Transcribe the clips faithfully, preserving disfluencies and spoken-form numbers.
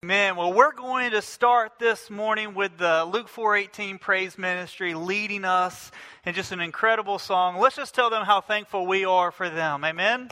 Amen. Well, we're going to start this morning with the Luke four eighteen praise ministry leading us in just an incredible song. Let's just tell them how thankful we are for them. Amen.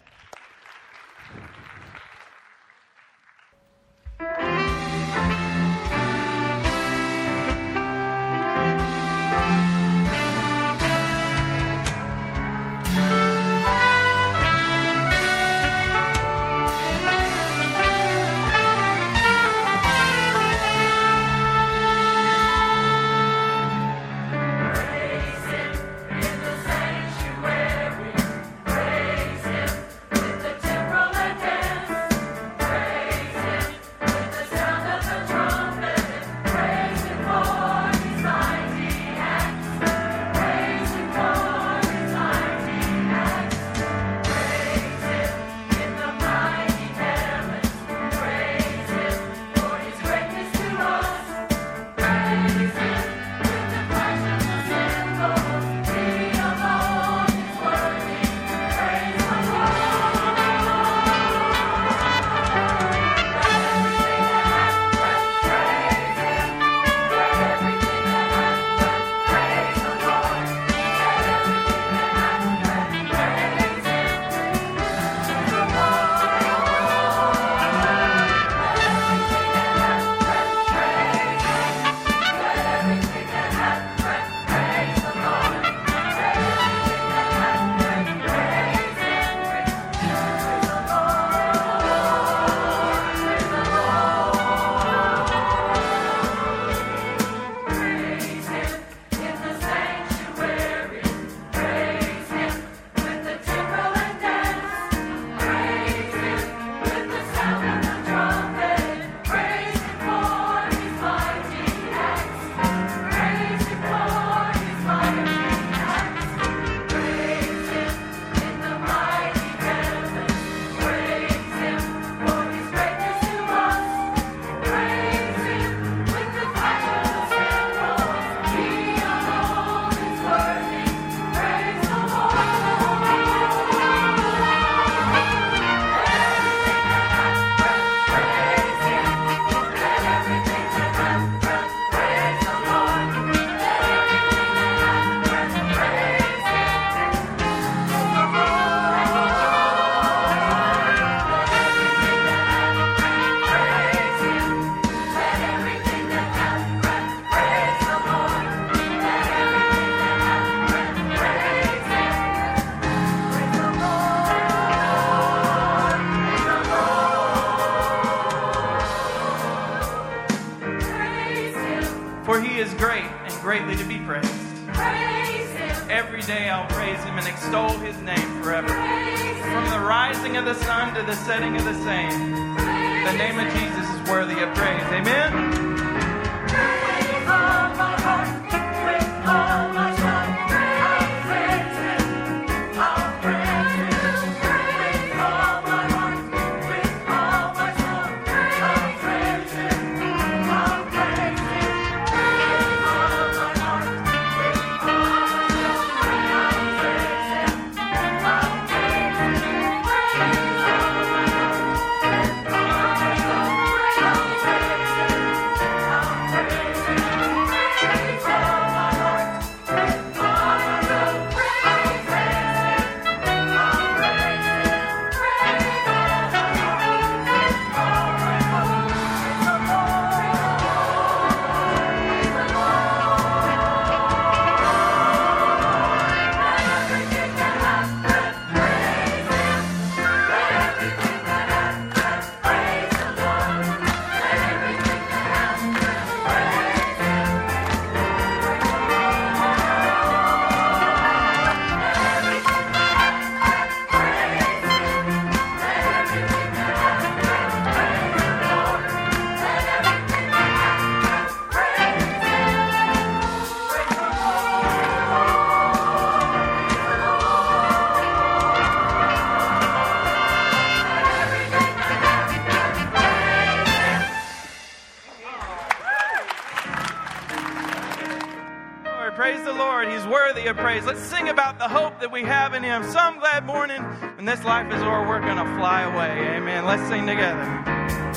Praise. Let's sing about the hope that we have in Him. Some glad morning when this life is o'er, we're going to fly away. Amen. Let's sing together.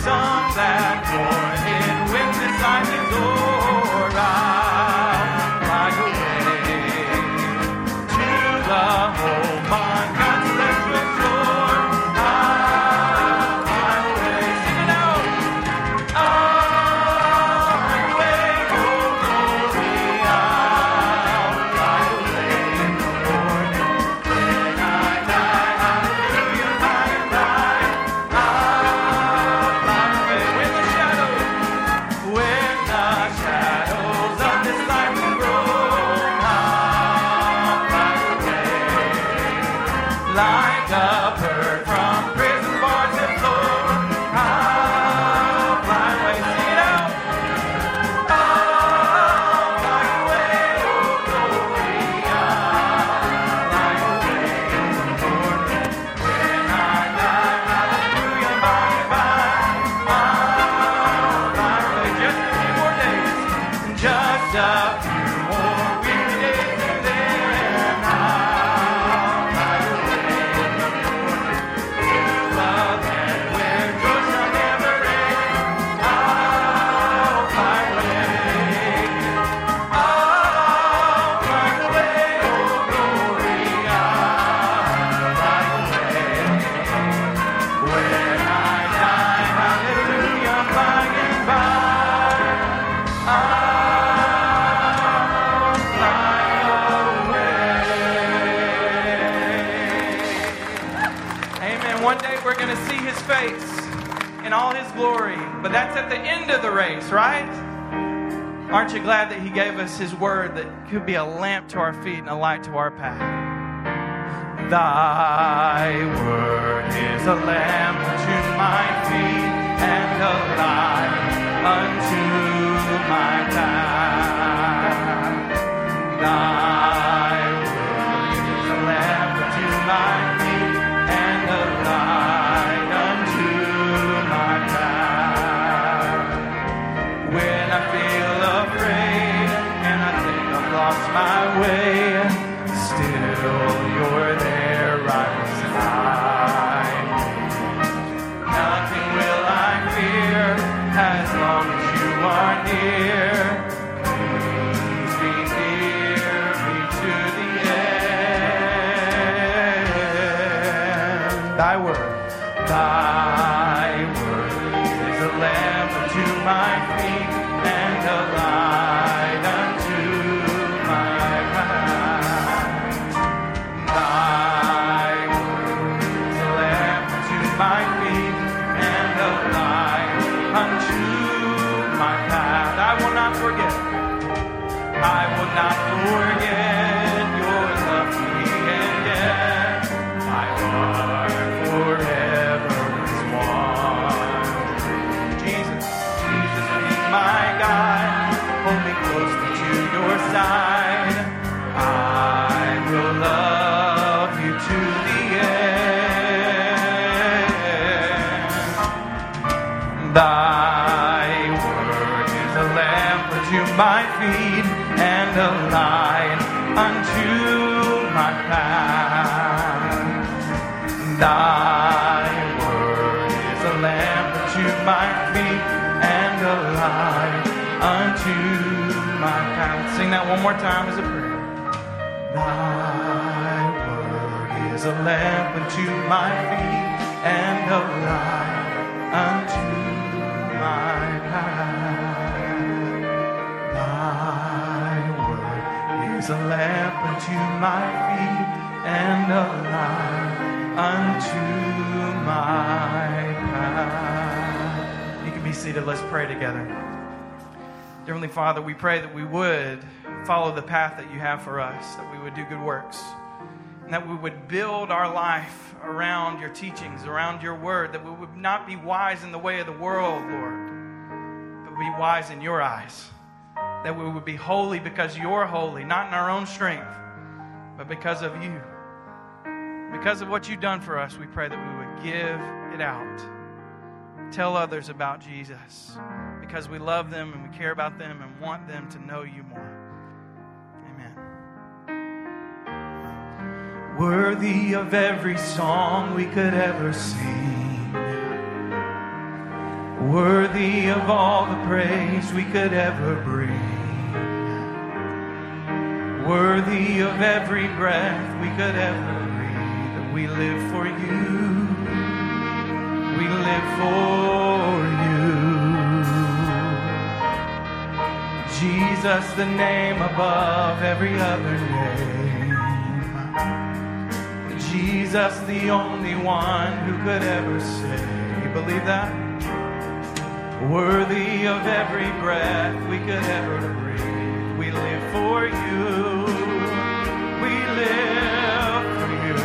some platform in which the sign is o'er. I'll fly away to the home on God's celestial shore. I'll fly away. Sing it out. I'll fly away, oh glory. I'll fly away in the morning when I die. Hallelujah, by and by. I'll fly away when the shadows, when the shadows of this life will grow. I'll fly away like a bird from prison bars and floor. I'll fly away. Sing it out. I'll fly away, oh glory. I'll fly away in the morning when I die. Hallelujah, by and by. I'll fly away. Just a few more days. Just a few more weary days and then I'll fly away in the morning to a land where joy shall never end. I'll fly away. I'll fly away, oh glory. I'll fly away when I die. Hallelujah, by and by. I'll fly away. Amen. One day we're going to see his face in all his glory. But that's at the end of the race, right? Aren't you glad that he gave us his word that could be a lamp to our feet and a light to our path? Thy word is a lamp unto my feet and a light unto my path. Thy word is a lamp unto my feet and a light unto my path. When I feel afraid and I think I've lost my way, still you're there right beside me. Nothing will I fear as long as you are near. Please be near me to the end. Thy word, thy word is a lamp unto my feet and a light unto my path. Thy word is a lamp unto my feet and a light unto my path. I will not forget. I will not forget your love for me, and yet my heart forever is one. Jesus, Jesus, be my guide. Hold me closely to your side. I will love you to the end. Thy word is a lamp unto my feet and a light unto my path. Thy word is a lamp unto my feet and a light unto my path. Sing that one more time as a prayer. Thy word is a lamp unto my feet and a light unto my path. Thy word is a lamp unto my feet and a light unto my path. You can be seated. Let's pray together. Dear Heavenly Father, we pray that we would follow the path that you have for us, that we would do good works, and that we would build our life around your teachings, around your word, that we would not be wise in the way of the world, Lord, but be wise in your eyes, that we would be holy because you're holy, not in our own strength, but because of you. Because of what you've done for us, we pray that we would give it out. Tell others about Jesus, because we love them and we care about them and want them to know you more. Amen. Worthy of every song we could ever sing, worthy of all the praise we could ever bring, worthy of every breath we could ever breathe. We live for you, we live for you. Jesus, the name above every other name. Jesus, the only one who could ever say, you believe that? Worthy of every breath we could ever breathe. We live for you. We live for you.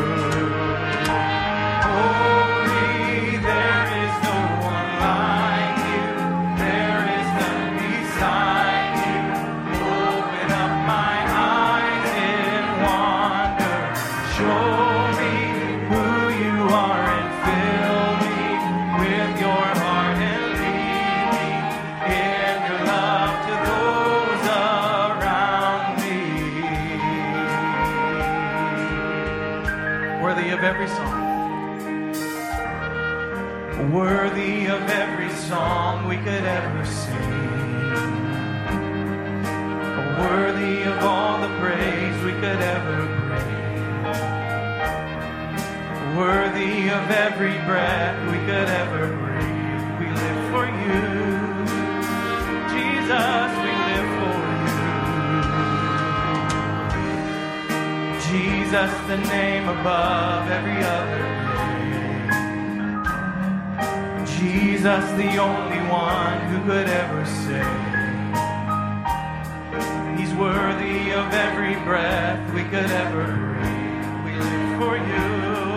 Holy, there is no one like you. There is none beside you. Open up my eyes in wonder. Show me who you are and fill me with your heart and of every song, worthy of every song we could ever sing, worthy of all the praise we could ever bring, worthy of every breath we could ever breathe. We live for you, Jesus, we live for you. Jesus, the name above every other name. Jesus, the only one who could ever say, he's worthy of every breath we could ever breathe. We live for you.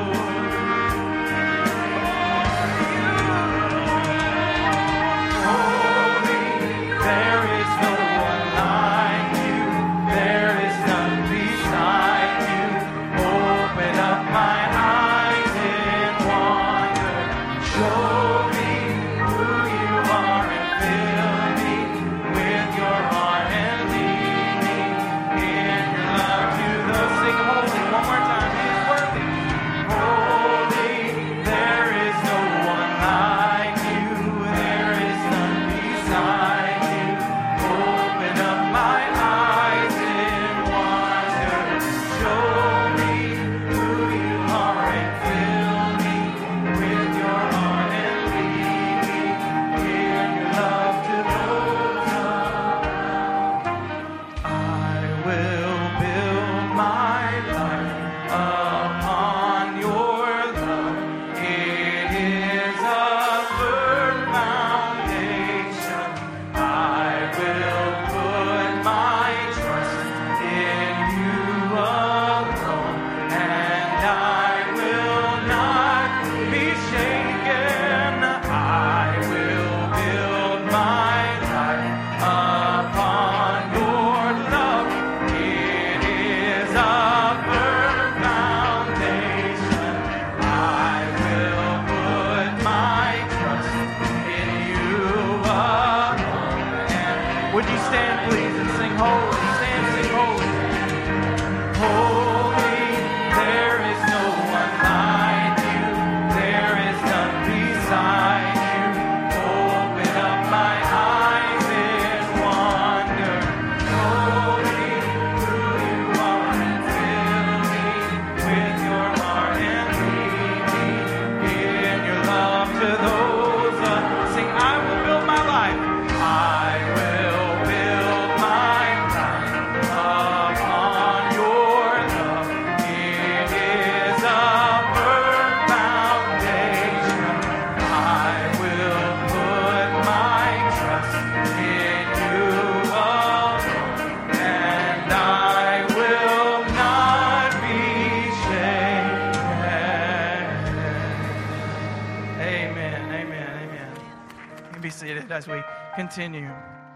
As we continue.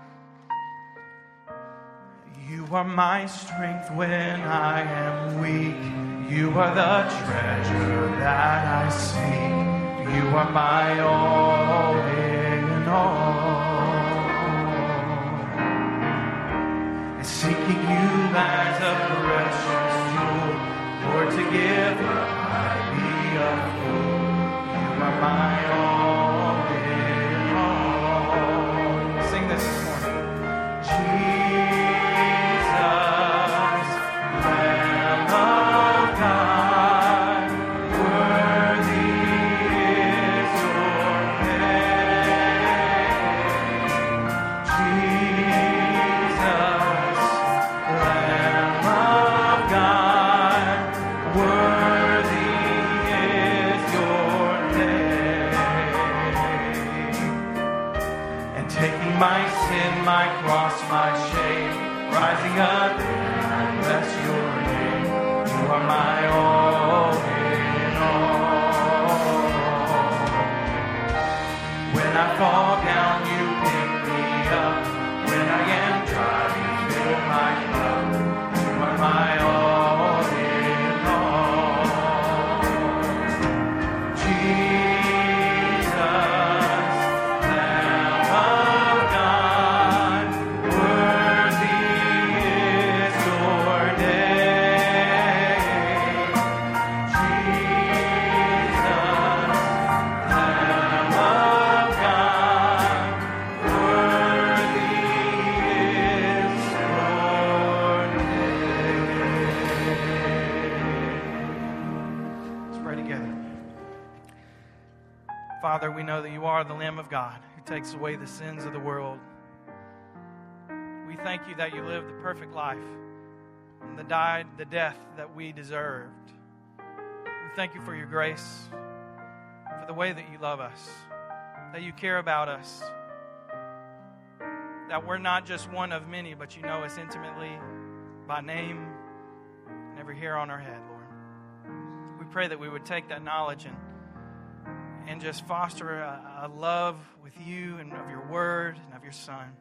You are my strength when I am weak. You are the treasure that I seek. You are my all in all. And seeking you as a precious jewel, for to give I be a fool. You are my all in all. taking my sin, my cross, my shame, rising up, I bless your name. You are my all in all. When I fall down, you pick me up. When I am dry, you fill my cup. You are my all in all. Jesus, Lamb of God, worthy is your name. Jesus, Lamb of God, worthy is your name. Let's pray together. Father, we know that you are the Lamb of God who takes away the sins of the world. We thank you that you lived the perfect life and the died the death that we deserved. We thank you for your grace, for the way that you love us, that you care about us, that we're not just one of many, but you know us intimately by name and every hair on our head, Lord. We pray that we would take that knowledge and and just foster a, a love with you and of your word and of your Son,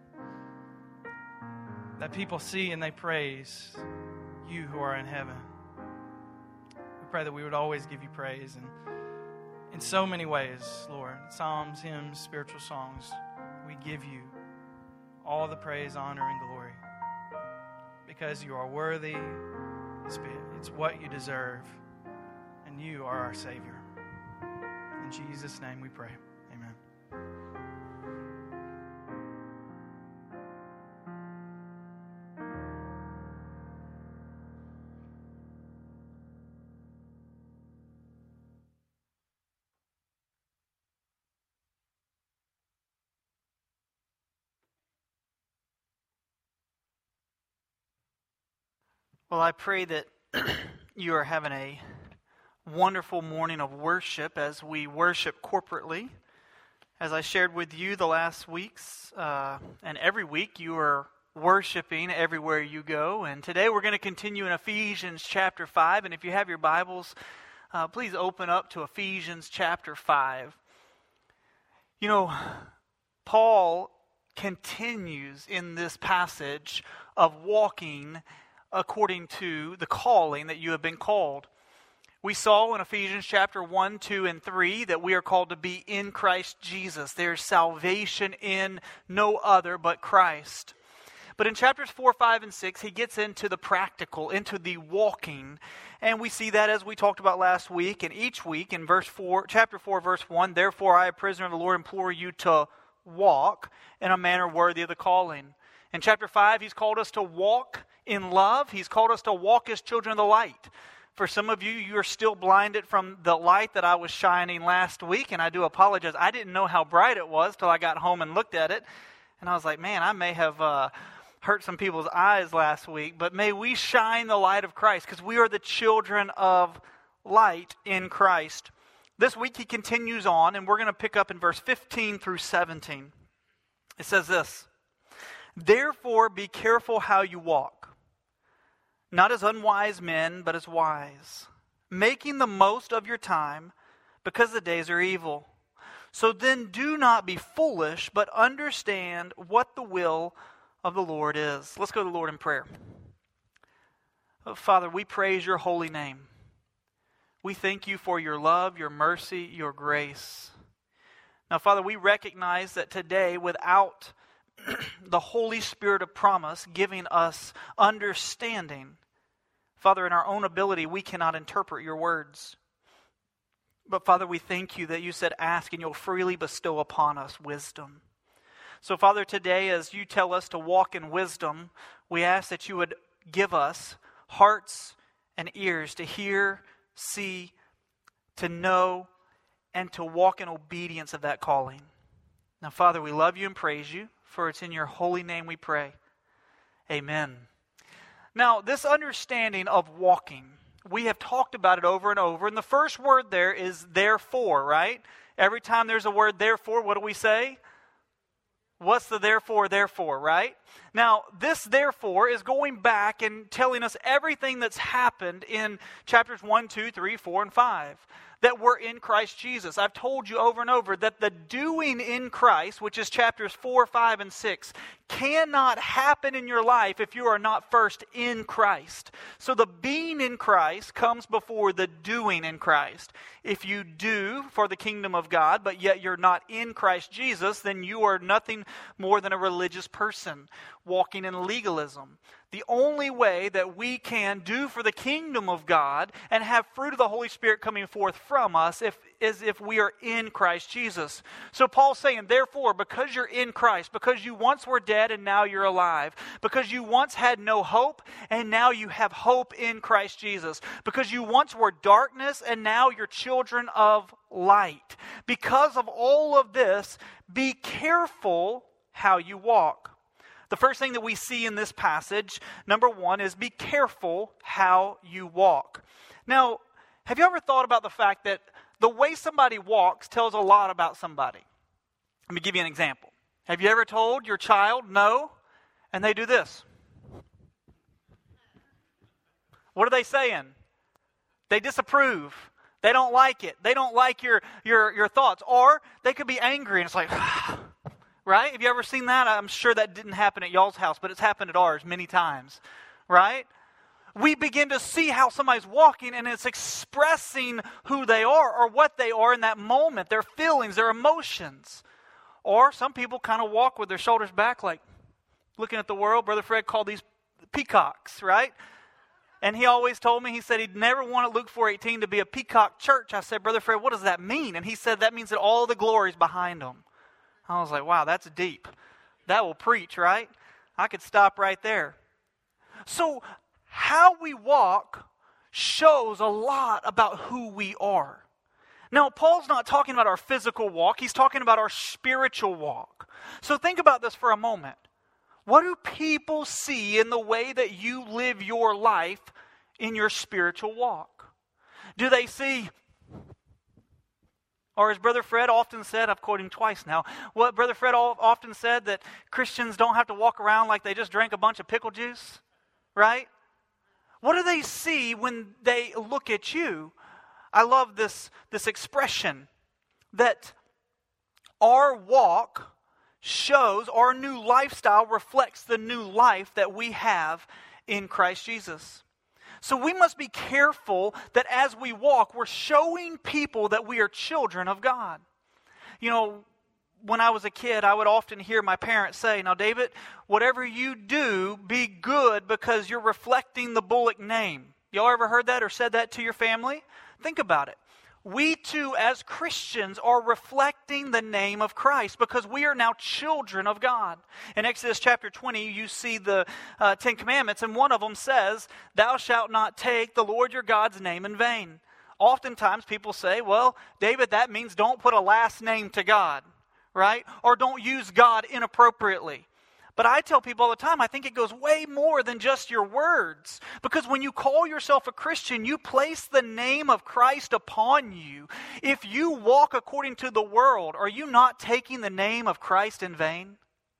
that people see and they praise you who are in heaven. We pray that we would always give you praise, and in so many ways, Lord, psalms, hymns, spiritual songs, we give you all the praise, honor, and glory, because you are worthy. It's, it's what you deserve, and you are our Savior. In Jesus' name we pray. Amen. Well, I pray that you are having a wonderful morning of worship as we worship corporately. As I shared with you the last weeks, uh, and every week you are worshiping everywhere you go. And today we're going to continue in Ephesians chapter five. And if you have your Bibles, uh, please open up to Ephesians chapter five. You know, Paul continues in this passage of walking according to the calling that you have been called. We saw in Ephesians chapter one, two, and three that we are called to be in Christ Jesus. There's salvation in no other but Christ. But in chapters four, five, and six, he gets into the practical, into the walking. And we see that as we talked about last week. And each week in verse four, chapter four, verse one, therefore I, a prisoner of the Lord, implore you to walk in a manner worthy of the calling. In chapter five, he's called us to walk in love. He's called us to walk as children of the light. For some of you, you're still blinded from the light that I was shining last week, and I do apologize. I didn't know how bright it was till I got home and looked at it, and I was like, man, I may have uh, hurt some people's eyes last week, but may we shine the light of Christ, because we are the children of light in Christ. This week he continues on, and we're going to pick up in verse fifteen through seventeen. It says this, therefore be careful how you walk, not as unwise men, but as wise, making the most of your time, because the days are evil. So then do not be foolish, but understand what the will of the Lord is. Let's go to the Lord in prayer. Oh, Father, we praise your holy name. We thank you for your love, your mercy, your grace. Now, Father, we recognize that today, without the Holy Spirit of promise giving us understanding, Father, in our own ability, we cannot interpret your words. But Father, we thank you that you said, ask and you'll freely bestow upon us wisdom. So Father, today as you tell us to walk in wisdom, we ask that you would give us hearts and ears to hear, see, to know, and to walk in obedience of that calling. Now Father, we love you and praise you, for it's in your holy name we pray. Amen. Now, this understanding of walking, we have talked about it over and over. And the first word there is therefore, right? Every time there's a word therefore, what do we say? What's the therefore, therefore, right? Now, this therefore is going back and telling us everything that's happened in chapters one, two, three, four, and five. That we're in Christ Jesus. I've told you over and over that the doing in Christ, which is chapters four, five, and six, cannot happen in your life if you are not first in Christ. So the being in Christ comes before the doing in Christ. If you do for the kingdom of God, but yet you're not in Christ Jesus, then you are nothing more than a religious person walking in legalism. The only way that we can do for the kingdom of God and have fruit of the Holy Spirit coming forth from us if, is if we are in Christ Jesus. So Paul's saying, therefore, because you're in Christ, because you once were dead and now you're alive, because you once had no hope and now you have hope in Christ Jesus, because you once were darkness and now you're children of light. Because of all of this, be careful how you walk. The first thing that we see in this passage, number one, is be careful how you walk. Now, have you ever thought about the fact that the way somebody walks tells a lot about somebody? Let me give you an example. Have you ever told your child no, and they do this? What are they saying? They disapprove. They don't like it. They don't like your, your, your thoughts. Or they could be angry, and it's like... Right? Have you ever seen that? I'm sure that didn't happen at y'all's house, but it's happened at ours many times. Right? We begin to see how somebody's walking and it's expressing who they are or what they are in that moment, their feelings, their emotions. Or some people kind of walk with their shoulders back like looking at the world. Brother Fred called these peacocks, right? And he always told me, he said he'd never want Luke four eighteen to be a peacock church. I said, Brother Fred, what does that mean? And he said that means that all the glory is behind them. I was like, wow, that's deep. That will preach, right? I could stop right there. So how we walk shows a lot about who we are. Now, Paul's not talking about our physical walk. He's talking about our spiritual walk. So think about this for a moment. What do people see in the way that you live your life in your spiritual walk? Do they see... Or as Brother Fred often said, I've quoted him twice now, what Brother Fred often said, that Christians don't have to walk around like they just drank a bunch of pickle juice, right? What do they see when they look at you? I love this, this expression that our walk shows, our new lifestyle reflects the new life that we have in Christ Jesus. So we must be careful that as we walk, we're showing people that we are children of God. You know, when I was a kid, I would often hear my parents say, now David, whatever you do, be good because you're reflecting the Bullock name. Y'all ever heard that or said that to your family? Think about it. We too, as Christians, are reflecting the name of Christ because we are now children of God. In Exodus chapter twenty, you see the uh, Ten Commandments, and one of them says, thou shalt not take the Lord your God's name in vain. Oftentimes people say, well, David, that means don't put a last name to God, right? Or don't use God inappropriately. But I tell people all the time, I think it goes way more than just your words. Because when you call yourself a Christian, you place the name of Christ upon you. If you walk according to the world, are you not taking the name of Christ in vain?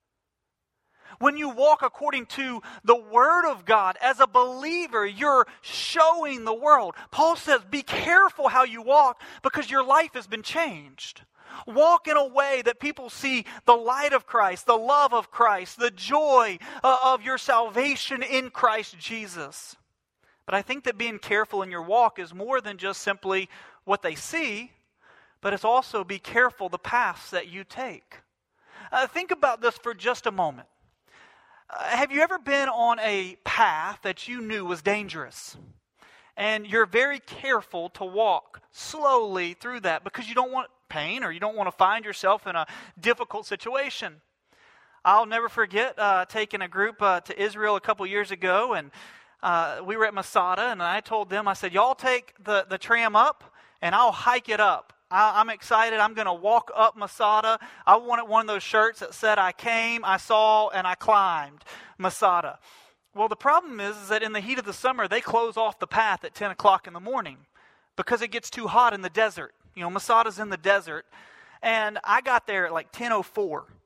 When you walk according to the Word of God, as a believer, you're showing the world. Paul says, be careful how you walk because your life has been changed. Walk in a way that people see the light of Christ, the love of Christ, the joy uh, of your salvation in Christ Jesus. But I think that being careful in your walk is more than just simply what they see, but it's also be careful the paths that you take. Uh, think about this for just a moment. Uh, have you ever been on a path that you knew was dangerous? And you're very careful to walk slowly through that because you don't want pain or you don't want to find yourself in a difficult situation. I'll never forget uh, taking a group uh, to Israel a couple years ago, and uh, we were at Masada, and I told them, I said, y'all take the, the tram up, and I'll hike it up. I, I'm excited. I'm going to walk up Masada. I wanted one of those shirts that said, I came, I saw, and I climbed Masada. Well, the problem is, is that in the heat of the summer, they close off the path at ten o'clock in the morning because it gets too hot in the desert. You know, Masada's in the desert. And I got there at like ten oh four.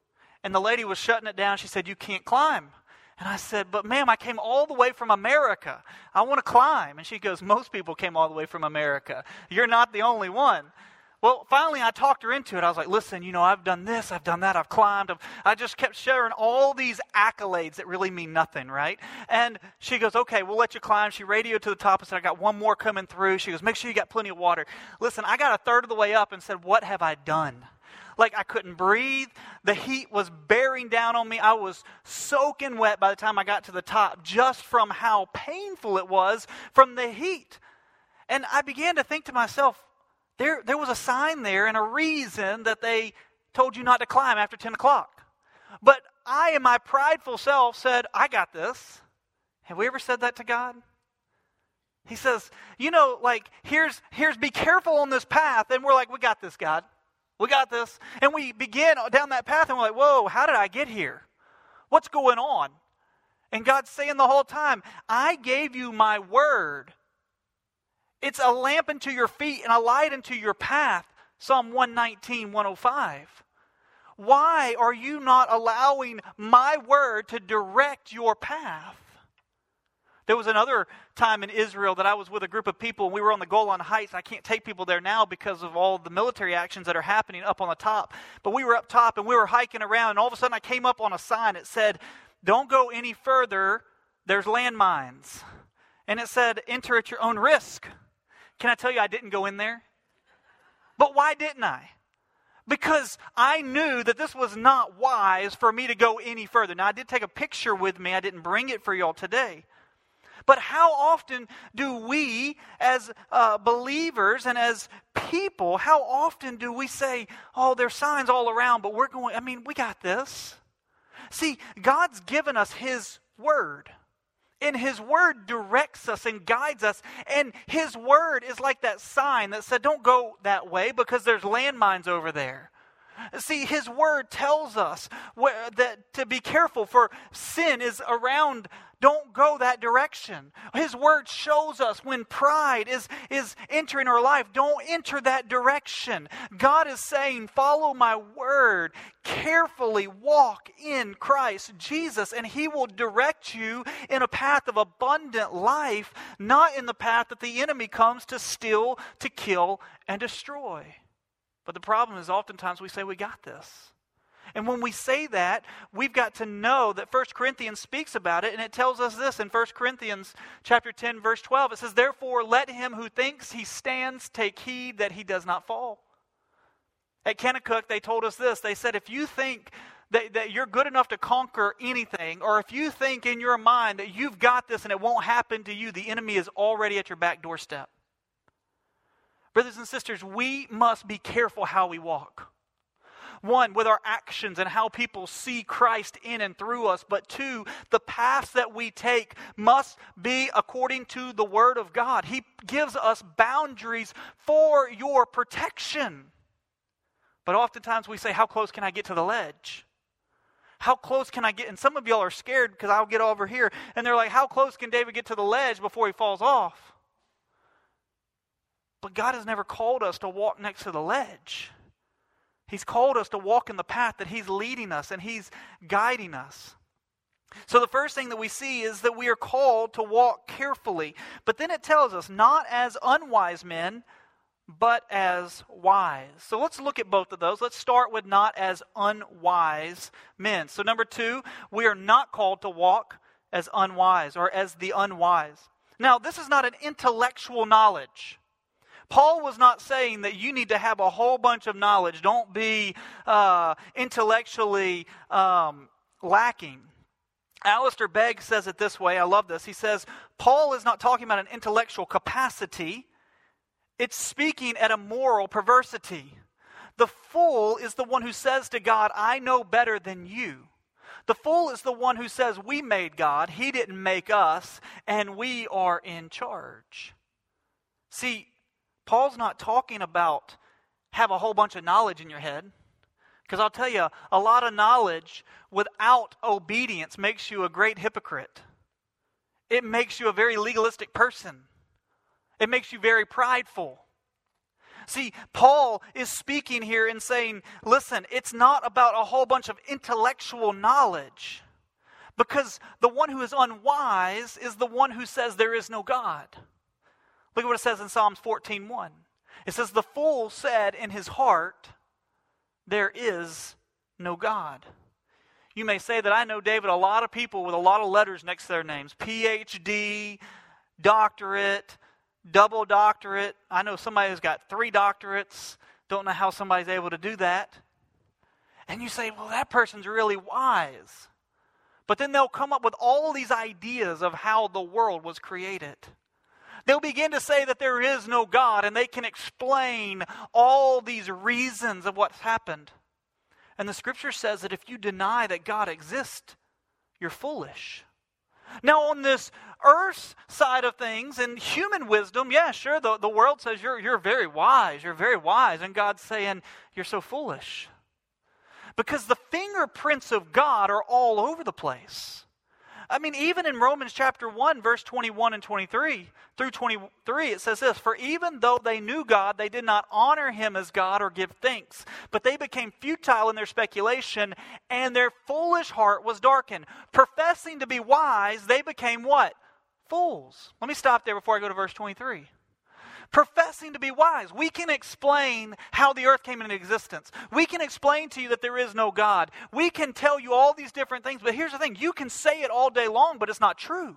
And the lady was shutting it down. She said, "You can't climb." And I said, "But ma'am, I came all the way from America. I want to climb." And she goes, "Most people came all the way from America. You're not the only one." Well, finally I talked her into it. I was like, "Listen, you know, I've done this, I've done that, I've climbed." I've, I just kept sharing all these accolades that really mean nothing, right? And she goes, "Okay, we'll let you climb." She radioed to the top and said, "I got one more coming through." She goes, "Make sure you got plenty of water." Listen, I got a third of the way up and said, "What have I done?" Like I couldn't breathe. The heat was bearing down on me. I was soaking wet by the time I got to the top, just from how painful it was from the heat. And I began to think to myself, there, there was a sign there and a reason that they told you not to climb after ten o'clock. But I, in my prideful self, said, "I got this." Have we ever said that to God? He says, you know, like, here's, here's be careful on this path. And we're like, "We got this, God. We got this." And we begin down that path and we're like, "Whoa, how did I get here? What's going on?" And God's saying the whole time, "I gave you my word. It's a lamp unto your feet and a light unto your path." Psalm one nineteen, one oh five. Why are you not allowing my word to direct your path? There was another time in Israel that I was with a group of people, and we were on the Golan Heights. I can't take people there now because of all the military actions that are happening up on the top. But we were up top, and we were hiking around, and all of a sudden I came up on a sign that said, "Don't go any further, there's landmines." And it said, "Enter at your own risk." Can I tell you, I didn't go in there? But why didn't I? Because I knew that this was not wise for me to go any further. Now, I did take a picture with me. I didn't bring it for y'all today. But how often do we, as uh, believers and as people, how often do we say, "Oh, there's signs all around, but we're going, I mean, we got this." See, God's given us His Word. And His Word directs us and guides us. And His Word is like that sign that said, "Don't go that way because there's landmines over there." See, His Word tells us where, that to be careful, for sin is around. Don't go that direction. His Word shows us when pride is, is entering our life. Don't enter that direction. God is saying, "Follow my Word. Carefully walk in Christ Jesus, and He will direct you in a path of abundant life, not in the path that the enemy comes to steal, to kill, and destroy." But the problem is oftentimes we say, "We got this." And when we say that, we've got to know that First Corinthians speaks about it, and it tells us this in First Corinthians chapter ten, verse twelve. It says, "Therefore let him who thinks he stands take heed that he does not fall." At Kennecook, they told us this. They said, if you think that, that you're good enough to conquer anything, or if you think in your mind that you've got this and it won't happen to you, the enemy is already at your back doorstep. Brothers and sisters, we must be careful how we walk. One, with our actions and how people see Christ in and through us. But two, the paths that we take must be according to the Word of God. He gives us boundaries for your protection. But oftentimes we say, "How close can I get to the ledge? How close can I get?" And some of y'all are scared because I'll get over here. And they're like, "How close can David get to the ledge before he falls off?" But God has never called us to walk next to the ledge. He's called us to walk in the path that He's leading us and He's guiding us. So the first thing that we see is that we are called to walk carefully. But then it tells us, not as unwise men, but as wise. So let's look at both of those. Let's start with not as unwise men. So number two, we are not called to walk as unwise or as the unwise. Now, this is not an intellectual knowledge. Paul was not saying that you need to have a whole bunch of knowledge. Don't be uh, intellectually um, lacking. Alistair Begg says it this way. I love this. He says, Paul is not talking about an intellectual capacity. It's speaking at a moral perversity. The fool is the one who says to God, "I know better than you." The fool is the one who says, "We made God, He didn't make us, and we are in charge." See, Paul's not talking about have a whole bunch of knowledge in your head. Because I'll tell you, a lot of knowledge without obedience makes you a great hypocrite. It makes you a very legalistic person. It makes you very prideful. See, Paul is speaking here and saying, listen, it's not about a whole bunch of intellectual knowledge. Because the one who is unwise is the one who says there is no God. Look at what it says in Psalms fourteen one. It says, the fool said in his heart, there is no God. You may say that I know, David, a lot of people with a lot of letters next to their names. P H D, doctorate, double doctorate. I know somebody who's got three doctorates. Don't know how somebody's able to do that. And you say, well, that person's really wise. But then they'll come up with all these ideas of how the world was created. They'll begin to say that there is no God, and they can explain all these reasons of what's happened. And the Scripture says that if you deny that God exists, you're foolish. Now, on this earth side of things, and human wisdom, yeah, sure, the, the world says you're, you're very wise, you're very wise, and God's saying you're so foolish. Because the fingerprints of God are all over the place. I mean, even in Romans chapter one, verse twenty-one and twenty-three through twenty-three, it says this, for even though they knew God, they did not honor him as God or give thanks. But they became futile in their speculation, and their foolish heart was darkened. Professing to be wise, they became what? Fools. Let me stop there before I go to verse twenty-three. Professing to be wise. We can explain how the earth came into existence. We can explain to you that there is no God. We can tell you all these different things, but here's the thing. You can say it all day long, but it's not true.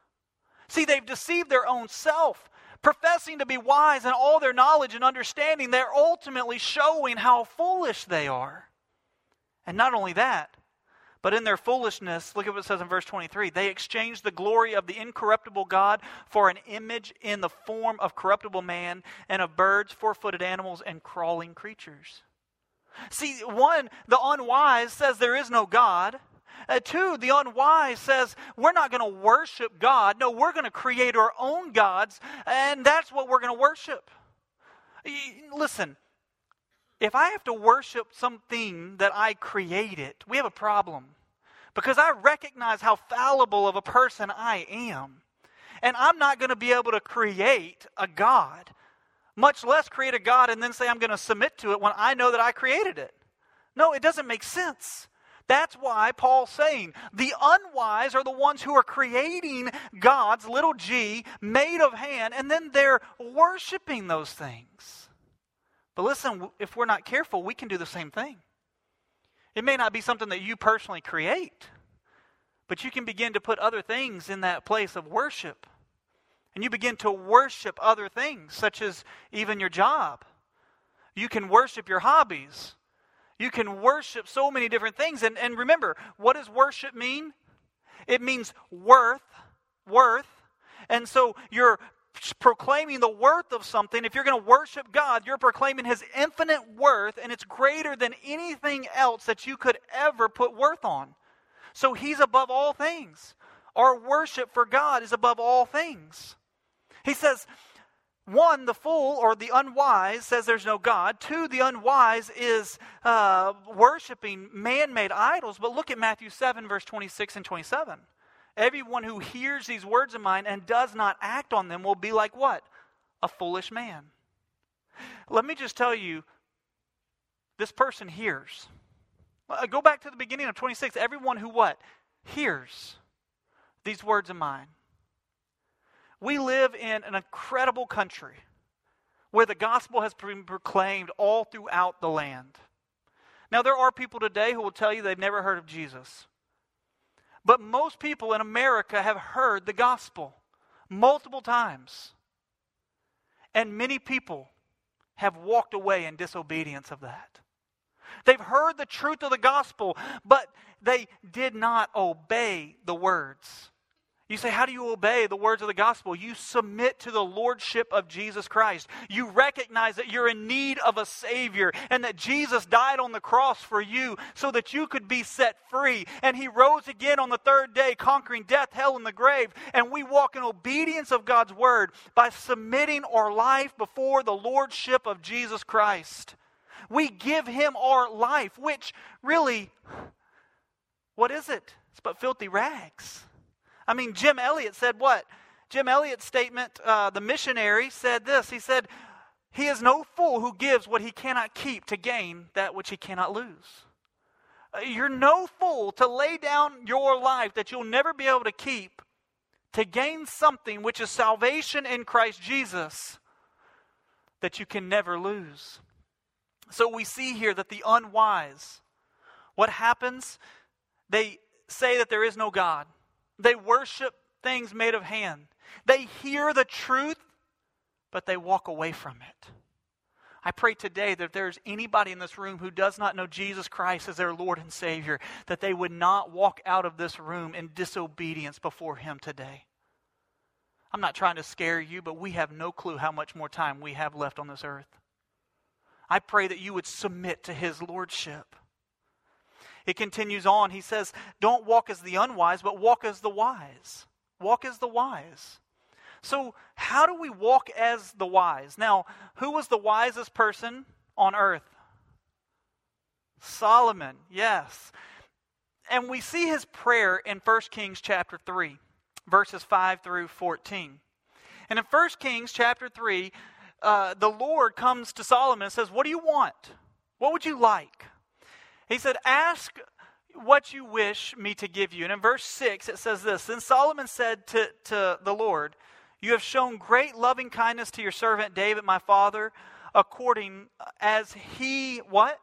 See, they've deceived their own self. Professing to be wise in all their knowledge and understanding, they're ultimately showing how foolish they are. And not only that, but in their foolishness, look at what it says in verse twenty-three. They exchanged the glory of the incorruptible God for an image in the form of corruptible man and of birds, four-footed animals, and crawling creatures. See, one, the unwise says there is no God. Uh, two, the unwise says we're not going to worship God. No, we're going to create our own gods, and that's what we're going to worship. Listen, if I have to worship something that I created, we have a problem. Because I recognize how fallible of a person I am. And I'm not going to be able to create a God. Much less create a God and then say I'm going to submit to it when I know that I created it. No, it doesn't make sense. That's why Paul's saying the unwise are the ones who are creating gods, little g, made of hand, and then they're worshiping those things. But listen, if we're not careful, we can do the same thing. It may not be something that you personally create, but you can begin to put other things in that place of worship. And you begin to worship other things, such as even your job. You can worship your hobbies. You can worship so many different things. And, and remember, what does worship mean? It means worth, worth. And so you're proclaiming the worth of something. If you're going to worship God, you're proclaiming His infinite worth, and it's greater than anything else that you could ever put worth on. So He's above all things. Our worship for God is above all things. He says, one, the fool or the unwise says there's no God. Two, the unwise is uh, worshiping man-made idols. But look at Matthew seven, verse twenty-six and twenty-seven. Everyone who hears these words of mine and does not act on them will be like what? A foolish man. Let me just tell you, this person hears. Go back to the beginning of twenty-six. Everyone who what? Hears these words of mine. We live in an incredible country where the gospel has been proclaimed all throughout the land. Now, there are people today who will tell you they've never heard of Jesus. But most people in America have heard the gospel multiple times. And many people have walked away in disobedience of that. They've heard the truth of the gospel, but they did not obey the words. You say, how do you obey the words of the gospel? You submit to the lordship of Jesus Christ. You recognize that you're in need of a Savior and that Jesus died on the cross for you so that you could be set free. And He rose again on the third day, conquering death, hell, and the grave. And we walk in obedience of God's word by submitting our life before the lordship of Jesus Christ. We give Him our life, which really, what is it? It's but filthy rags. I mean, Jim Elliot said what? Jim Elliot's statement, uh, the missionary, said this. He said, He is no fool who gives what he cannot keep to gain that which he cannot lose. You're no fool to lay down your life that you'll never be able to keep to gain something which is salvation in Christ Jesus that you can never lose. So we see here that the unwise, what happens? They say that there is no God. They worship things made of hand. They hear the truth, but they walk away from it. I pray today that if there's anybody in this room who does not know Jesus Christ as their Lord and Savior, that they would not walk out of this room in disobedience before Him today. I'm not trying to scare you, but we have no clue how much more time we have left on this earth. I pray that you would submit to His Lordship. It continues on. He says, don't walk as the unwise, but walk as the wise. Walk as the wise. So how do we walk as the wise? Now, who was the wisest person on earth? Solomon, yes. And we see his prayer in First Kings chapter three, verses five through fourteen. And in First Kings chapter three, uh, the Lord comes to Solomon and says, what do you want? What would you like? He said, ask what you wish me to give you. And in verse six, it says this, then Solomon said to, to the Lord, you have shown great loving kindness to your servant David, my father, according as he, what?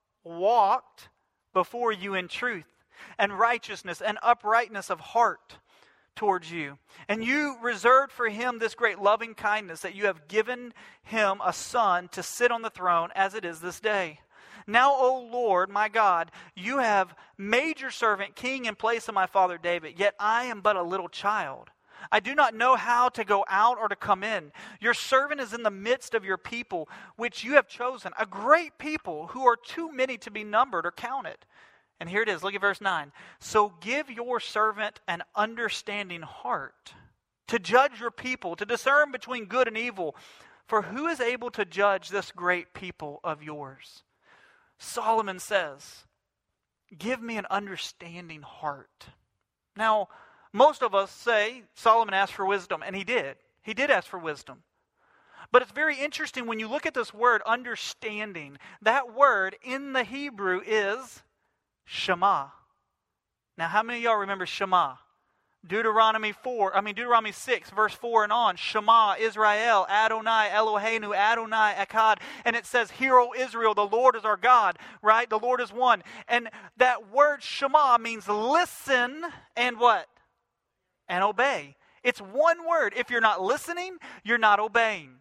Walked before you in truth and righteousness and uprightness of heart towards you. And you reserved for him this great loving kindness, that you have given him a son to sit on the throne as it is this day. Now, O Lord, my God, you have made your servant king in place of my father David, yet I am but a little child. I do not know how to go out or to come in. Your servant is in the midst of your people, which you have chosen, a great people who are too many to be numbered or counted. And here it is, look at verse nine. So give your servant an understanding heart to judge your people, to discern between good and evil. For who is able to judge this great people of yours? Solomon says, give me an understanding heart. Now, most of us say Solomon asked for wisdom, and he did. He did ask for wisdom. But it's very interesting when you look at this word, understanding. That word in the Hebrew is Shema. Now, how many of y'all remember Shema? Deuteronomy four, I mean Deuteronomy six, verse four and on. Shema, Israel, Adonai, Eloheinu, Adonai, Echad. And it says, hear, O Israel, the Lord is our God, right? The Lord is one. And that word Shema means listen and what? And obey. It's one word. If you're not listening, you're not obeying.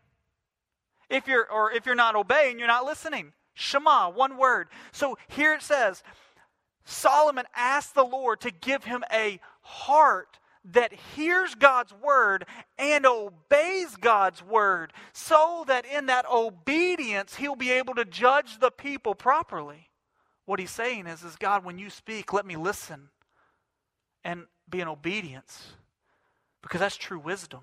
If you're or if you're not obeying, you're not listening. Shema, one word. So here it says, Solomon asked the Lord to give him a heart that hears God's word and obeys God's word, so that in that obedience he'll be able to judge the people properly. What he's saying is, is God, when you speak, let me listen and be in obedience, because that's true wisdom.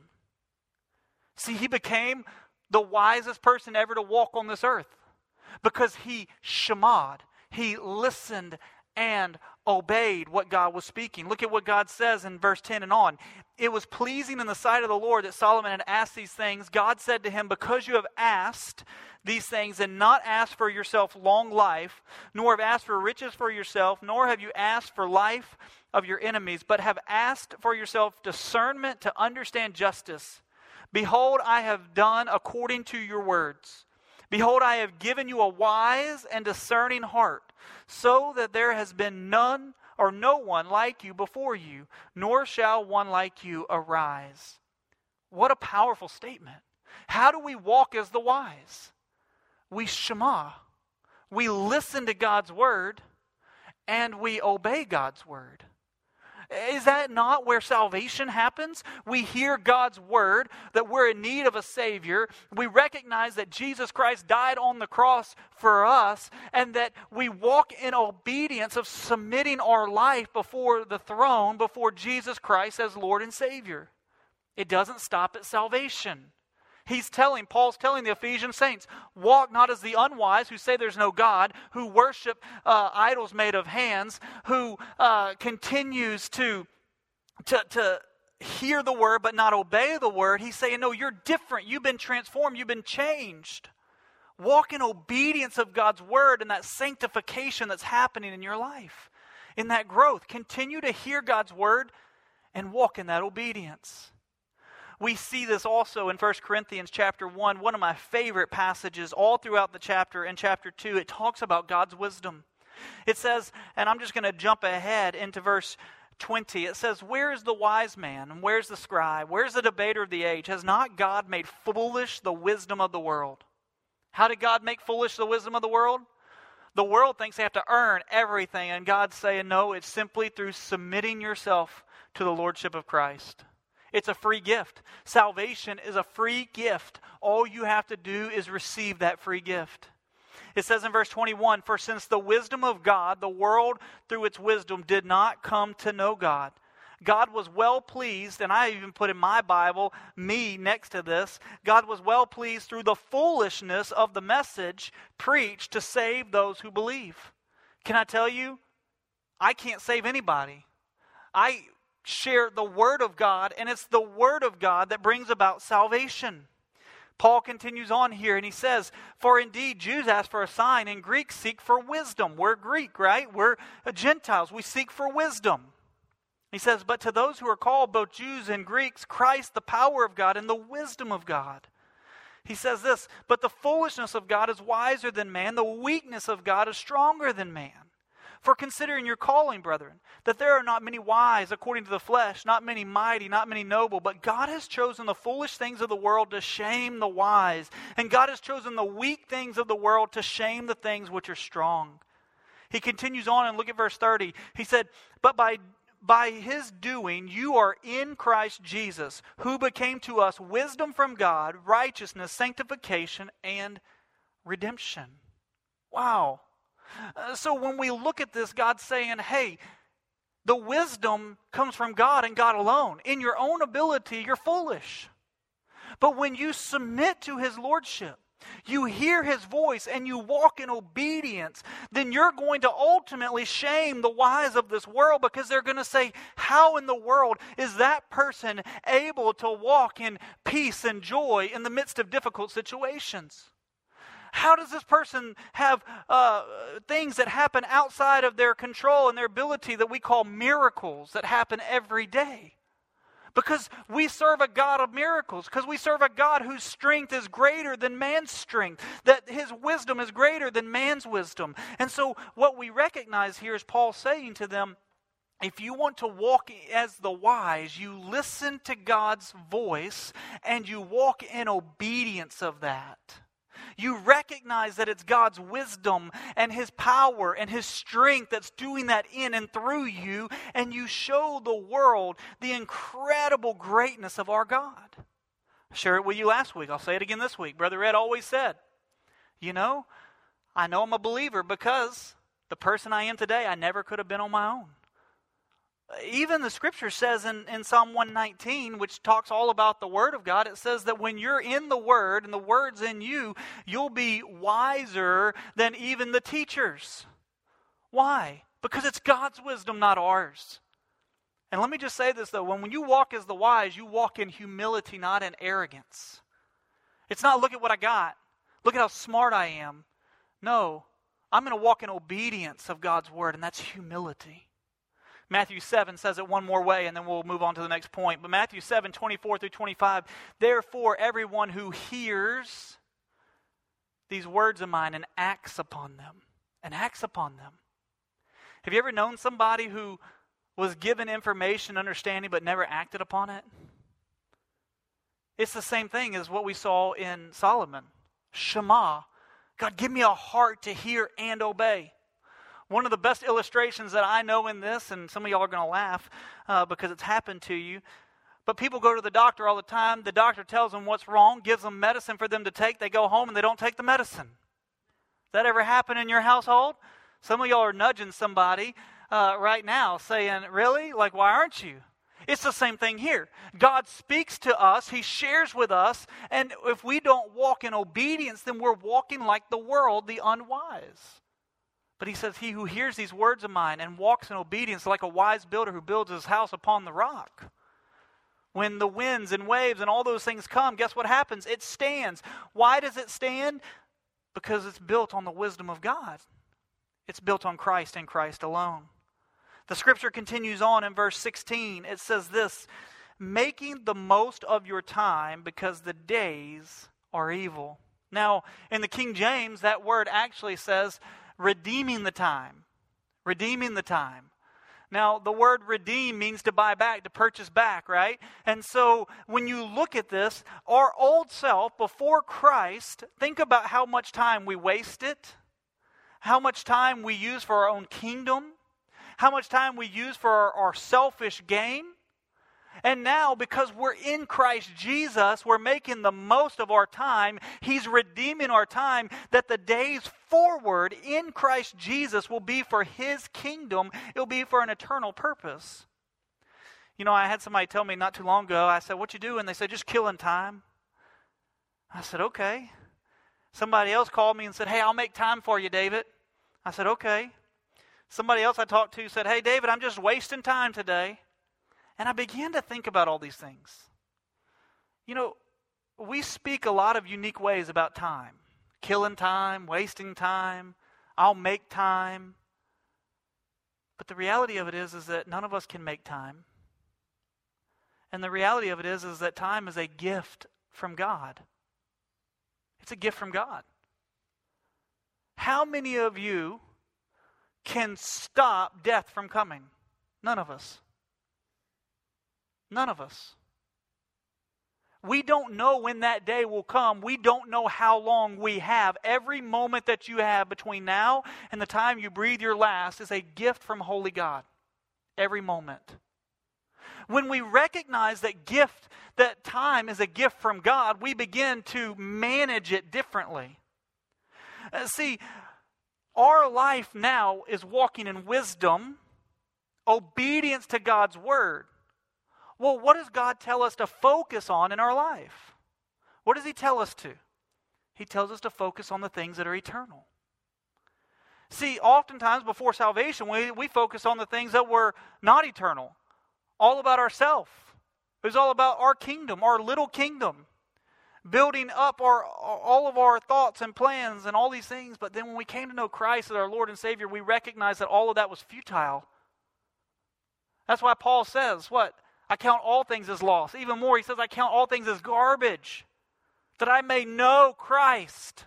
See, he became the wisest person ever to walk on this earth because he shemad, he listened and obeyed what God was speaking. Look at what God says in verse ten and on. It was pleasing in the sight of the Lord that Solomon had asked these things. God said to him, because you have asked these things and not asked for yourself long life, nor have asked for riches for yourself, nor have you asked for life of your enemies, but have asked for yourself discernment to understand justice. Behold, I have done according to your words. Behold, I have given you a wise and discerning heart, so that there has been none or no one like you before you, nor shall one like you arise. What a powerful statement. How do we walk as the wise? We shema. We listen to God's word and we obey God's word. Is that not where salvation happens? We hear God's word, that we're in need of a Savior. We recognize that Jesus Christ died on the cross for us, and that we walk in obedience of submitting our life before the throne, before Jesus Christ as Lord and Savior. It doesn't stop at salvation. He's telling, Paul's telling the Ephesian saints, walk not as the unwise who say there's no God, who worship uh, idols made of hands, who uh, continues to, to, to hear the word but not obey the word. He's saying, no, you're different. You've been transformed. You've been changed. Walk in obedience of God's word and that sanctification that's happening in your life. In that growth, continue to hear God's word and walk in that obedience. We see this also in First Corinthians chapter one, one of my favorite passages all throughout the chapter. In chapter two, it talks about God's wisdom. It says, and I'm just going to jump ahead into verse twenty. It says, where is the wise man? And where's the scribe? Where's the debater of the age? Has not God made foolish the wisdom of the world? How did God make foolish the wisdom of the world? The world thinks they have to earn everything, and God's saying, no, it's simply through submitting yourself to the lordship of Christ. It's a free gift. Salvation is a free gift. All you have to do is receive that free gift. It says in verse twenty-one, for since the wisdom of God, the world through its wisdom did not come to know God. God was well pleased, and I even put in my Bible, me next to this, God was well pleased through the foolishness of the message preached to save those who believe. Can I tell you, I can't save anybody. I share the Word of God, and it's the Word of God that brings about salvation. Paul continues on here, and he says, for indeed Jews ask for a sign, and Greeks seek for wisdom. We're Greek, right? We're Gentiles. We seek for wisdom. He says, but to those who are called, both Jews and Greeks, Christ, the power of God and the wisdom of God. He says this, but the foolishness of God is wiser than man, the weakness of God is stronger than man. For considering your calling, brethren, that there are not many wise according to the flesh, not many mighty, not many noble, but God has chosen the foolish things of the world to shame the wise, and God has chosen the weak things of the world to shame the things which are strong. He continues on and look at verse thirty. He said, but by By his doing, you are in Christ Jesus, who became to us wisdom from God, righteousness, sanctification, and redemption. Wow. Uh, so when we look at this, God's saying, hey, the wisdom comes from God and God alone. In your own ability, you're foolish. But when you submit to his lordship, you hear his voice and you walk in obedience, then you're going to ultimately shame the wise of this world, because they're going to say, how in the world is that person able to walk in peace and joy in the midst of difficult situations? How does this person have uh, things that happen outside of their control and their ability that we call miracles that happen every day? Because we serve a God of miracles. Because we serve a God whose strength is greater than man's strength. That his wisdom is greater than man's wisdom. And so what we recognize here is Paul saying to them, if you want to walk as the wise, you listen to God's voice and you walk in obedience of that. You recognize that it's God's wisdom and his power and his strength that's doing that in and through you, and you show the world the incredible greatness of our God. I shared it with you last week. I'll say it again this week. Brother Ed always said, you know, I know I'm a believer because the person I am today, I never could have been on my own. Even the scripture says in, in Psalm one nineteen, which talks all about the Word of God, it says that when you're in the Word and the Word's in you, you'll be wiser than even the teachers. Why? Because it's God's wisdom, not ours. And let me just say this though, when, when you walk as the wise, you walk in humility, not in arrogance. It's not look at what I got, look at how smart I am. No, I'm going to walk in obedience of God's Word, and that's humility. Matthew seven says it one more way, and then we'll move on to the next point. But Matthew seven, twenty-four through twenty-five, therefore everyone who hears these words of mine and acts upon them, and acts upon them. Have you ever known somebody who was given information, understanding, but never acted upon it? It's the same thing as what we saw in Solomon. Shema. God, give me a heart to hear and obey. One of the best illustrations that I know in this, and some of y'all are going to laugh uh, because it's happened to you, but people go to the doctor all the time. The doctor tells them what's wrong, gives them medicine for them to take. They go home and they don't take the medicine. That ever happen in your household? Some of y'all are nudging somebody uh, right now saying, really? Like, why aren't you? It's the same thing here. God speaks to us. He shares with us. And if we don't walk in obedience, then we're walking like the world, the unwise. But he says, he who hears these words of mine and walks in obedience like a wise builder who builds his house upon the rock. When the winds and waves and all those things come, guess what happens? It stands. Why does it stand? because it's built on the wisdom of God. It's built on Christ and Christ alone. The scripture continues on in verse sixteen. It says this, making the most of your time because the days are evil. Now, in the King James, that word actually says redeeming the time. Redeeming the time. Now, the word redeem means to buy back, to purchase back, right? And so, when you look at this, our old self before Christ, think about how much time we wasted, how much time we use for our own kingdom, how much time we use for our, our selfish gain. And now, because we're in Christ Jesus, we're making the most of our time. He's redeeming our time, that the days forward in Christ Jesus will be for His kingdom. It'll be for an eternal purpose. You know, I had somebody tell me not too long ago, I said, what you doing? They said, just killing time. I said, okay. Somebody else called me and said, hey, I'll make time for you, David. I said, okay. Somebody else I talked to said, hey, David, I'm just wasting time today. And I began to think about all these things. You know, we speak a lot of unique ways about time. Killing time, wasting time, I'll make time. But the reality of it is, is that none of us can make time. And the reality of it is, is that time is a gift from God. It's a gift from God. How many of you can stop death from coming? None of us. None of us. We don't know when that day will come. We don't know how long we have. Every moment that you have between now and the time you breathe your last is a gift from Holy God. Every moment. When we recognize that gift, that time is a gift from God, we begin to manage it differently. Uh, see, our life now is walking in wisdom, obedience to God's word. Well, what does God tell us to focus on in our life? What does He tell us to? He tells us to focus on the things that are eternal. See, oftentimes before salvation, we, we focus on the things that were not eternal. All about ourselves. It was all about our kingdom, our little kingdom. Building up our all of our thoughts and plans and all these things. But then when we came to know Christ as our Lord and Savior, we recognized that all of that was futile. That's why Paul says, what? I count all things as loss. Even more, he says, I count all things as garbage, that I may know Christ.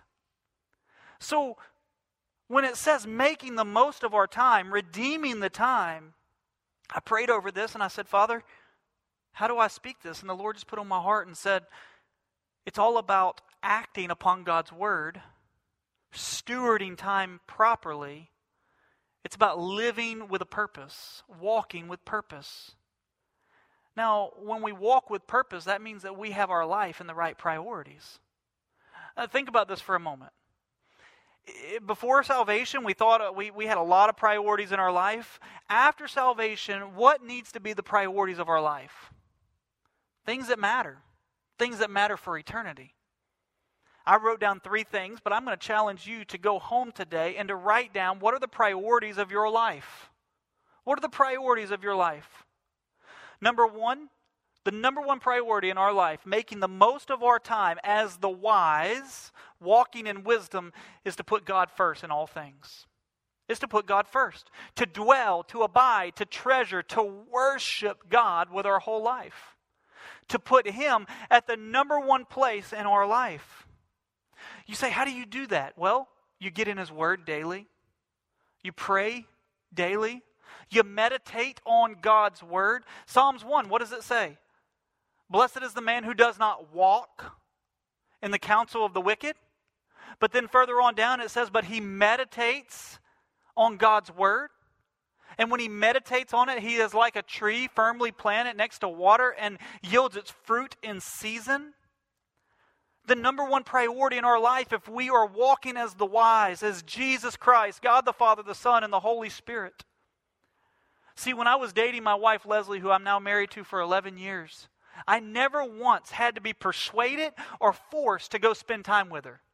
So, when it says making the most of our time, redeeming the time, I prayed over this and I said, Father, how do I speak this? And the Lord just put on my heart and said, it's all about acting upon God's word, stewarding time properly. It's about living with a purpose, walking with purpose. Now, when we walk with purpose, that means that we have our life in the right priorities. Uh, think about this for a moment. Before salvation, we thought we, we had a lot of priorities in our life. After salvation, what needs to be the priorities of our life? Things that matter. Things that matter for eternity. I wrote down three things, but I'm going to challenge you to go home today and to write down what are the priorities of your life. What are the priorities of your life? Number one, the number one priority in our life, making the most of our time as the wise, walking in wisdom, is to put God first in all things. Is to put God first. To dwell, to abide, to treasure, to worship God with our whole life. To put Him at the number one place in our life. You say, how do you do that? Well, you get in His Word daily. You pray daily. You meditate on God's word. Psalms one, what does it say? Blessed is the man who does not walk in the counsel of the wicked. But then further on down it says, but he meditates on God's word. And when he meditates on it, he is like a tree firmly planted next to water and yields its fruit in season. The number one priority in our life, if we are walking as the wise, as Jesus Christ, God the Father, the Son, and the Holy Spirit. See, when I was dating my wife, Leslie, who I'm now married to for eleven years, I never once had to be persuaded or forced to go spend time with her.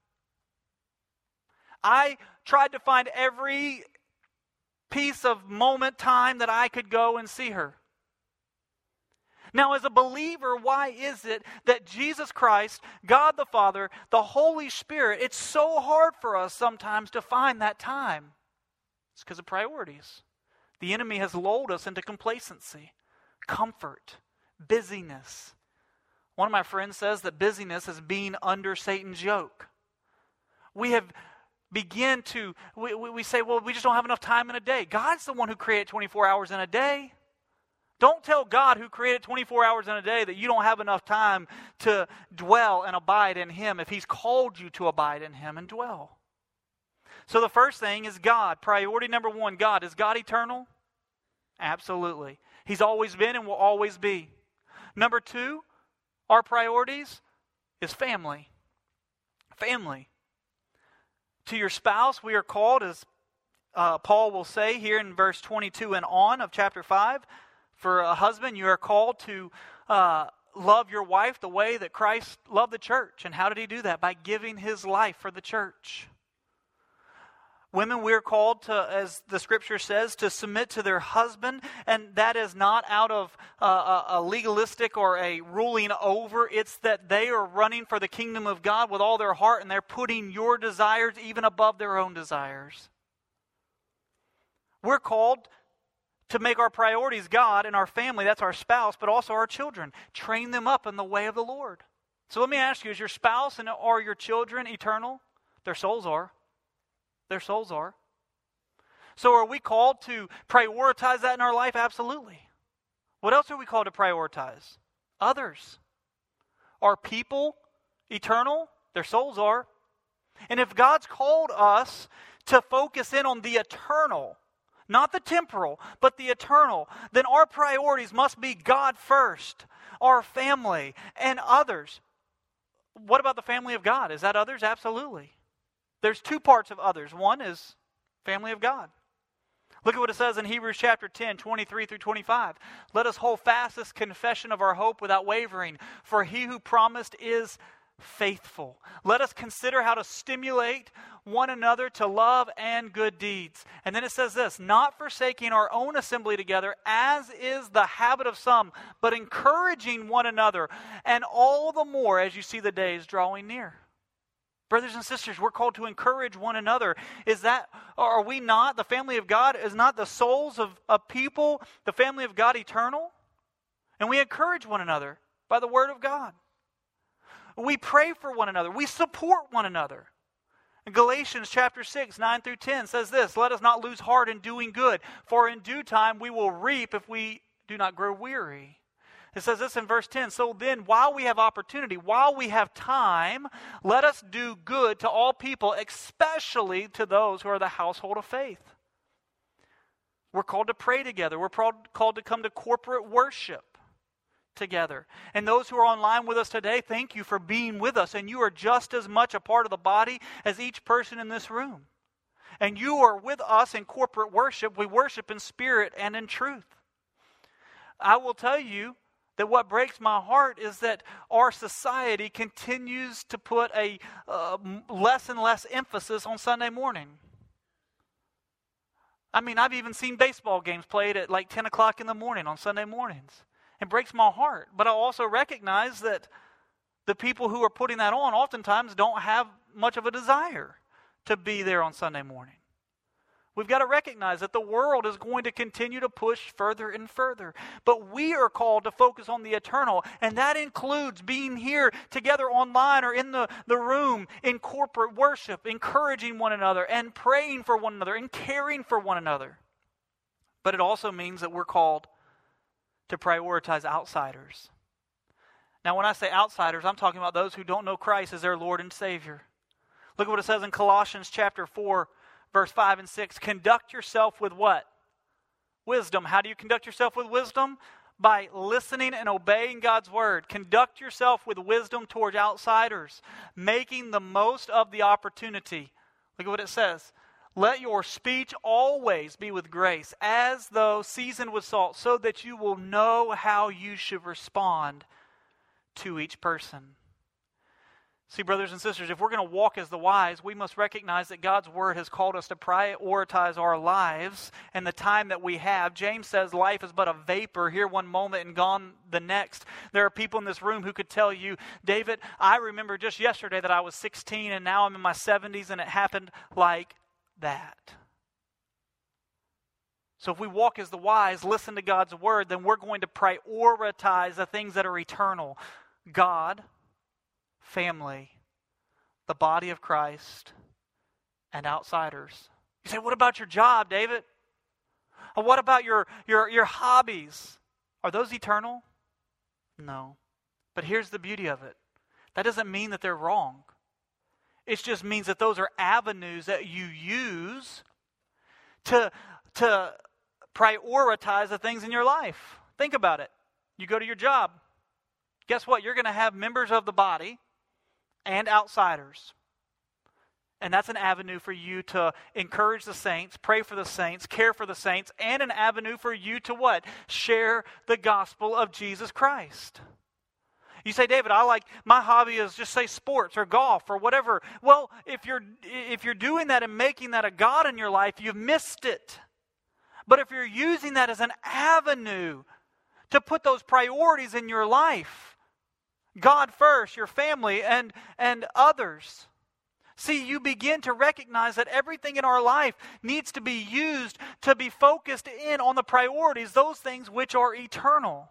I tried to find every piece of moment time that I could go and see her. Now, as a believer, why is it that Jesus Christ, God the Father, the Holy Spirit, it's so hard for us sometimes to find that time? It's because of priorities. The enemy has lulled us into complacency, comfort, busyness. One of my friends says that busyness is being under Satan's yoke. We have begun to, we, we, we say, well, we just don't have enough time in a day. God's the one who created twenty-four hours in a day. Don't tell God, who created twenty-four hours in a day, that you don't have enough time to dwell and abide in Him if He's called you to abide in Him and dwell. So the first thing is God. Priority number one, God. Is God eternal? Absolutely. He's always been and will always be. Number two, our priorities is family. Family. To your spouse, we are called, as uh, Paul will say here in verse twenty-two and on of chapter five, for a husband, you are called to uh, love your wife the way that Christ loved the church. And how did He do that? By giving His life for the church. Women, we are called to, as the Scripture says, to submit to their husband. And that is not out of uh, a legalistic or a ruling over. It's that they are running for the kingdom of God with all their heart, and they're putting your desires even above their own desires. We're called to make our priorities God and our family, that's our spouse, but also our children. Train them up in the way of the Lord. So let me ask you, is your spouse and are your children eternal? Their souls are. Their souls are. So are we called to prioritize that in our life? Absolutely. What else are we called to prioritize? Others. Are people eternal? Their souls are. And if God's called us to focus in on the eternal, not the temporal, but the eternal, then our priorities must be God first, our family, and others. What about the family of God? Is that others? Absolutely. There's two parts of others. One is family of God. Look at what it says in Hebrews chapter ten, twenty-three through twenty-five. Let us hold fast this confession of our hope without wavering, for He who promised is faithful. Let us consider how to stimulate one another to love and good deeds. And then it says this, not forsaking our own assembly together, as is the habit of some, but encouraging one another, and all the more as you see the days drawing near. Brothers and sisters, we're called to encourage one another. Is that, are we not, the family of God, is not the souls of, of people, the family of God eternal? And we encourage one another by the word of God. We pray for one another. We support one another. In Galatians chapter six, nine through ten says this, let us not lose heart in doing good, for in due time we will reap if we do not grow weary. It says this in verse ten, so then while we have opportunity, while we have time, let us do good to all people, especially to those who are the household of faith. We're called to pray together. We're called to come to corporate worship together. And those who are online with us today, thank you for being with us. And you are just as much a part of the body as each person in this room. And you are with us in corporate worship. We worship in spirit and in truth. I will tell you that what breaks my heart is that our society continues to put a uh, less and less emphasis on Sunday morning. I mean, I've even seen baseball games played at like ten o'clock in the morning on Sunday mornings. It breaks my heart. But I also recognize that the people who are putting that on oftentimes don't have much of a desire to be there on Sunday morning. We've got to recognize that the world is going to continue to push further and further. But we are called to focus on the eternal, and that includes being here together online or in the, the room in corporate worship, encouraging one another and praying for one another and caring for one another. But it also means that we're called to prioritize outsiders. Now, when I say outsiders, I'm talking about those who don't know Christ as their Lord and Savior. Look at what it says in Colossians chapter four, verse five and six. Conduct yourself with what? Wisdom. How do you conduct yourself with wisdom? By listening and obeying God's word. Conduct yourself with wisdom towards outsiders, making the most of the opportunity. Look at what it says. Let your speech always be with grace, as though seasoned with salt, so that you will know how you should respond to each person. See, brothers and sisters, if we're going to walk as the wise, we must recognize that God's Word has called us to prioritize our lives and the time that we have. James says life is but a vapor, here one moment and gone the next. There are people in this room who could tell you, David, I remember just yesterday that I was sixteen and now I'm in my seventies and it happened like that. So if we walk as the wise, listen to God's Word, then we're going to prioritize the things that are eternal. God, family, the body of Christ, and outsiders. You say, what about your job, David? Or what about your, your, your hobbies? Are those eternal? No. But here's the beauty of it. That doesn't mean that they're wrong. It just means that those are avenues that you use to, to prioritize the things in your life. Think about it. You go to your job. Guess what? You're going to have members of the body and outsiders. And that's an avenue for you to encourage the saints, pray for the saints, care for the saints, and an avenue for you to what? Share the gospel of Jesus Christ. You say, David, I like, my hobby is just say sports or golf or whatever. Well, if you're if you're doing that and making that a God in your life, you've missed it. But if you're using that as an avenue to put those priorities in your life, God first, your family, and, and others. See, you begin to recognize that everything in our life needs to be used to be focused in on the priorities, those things which are eternal.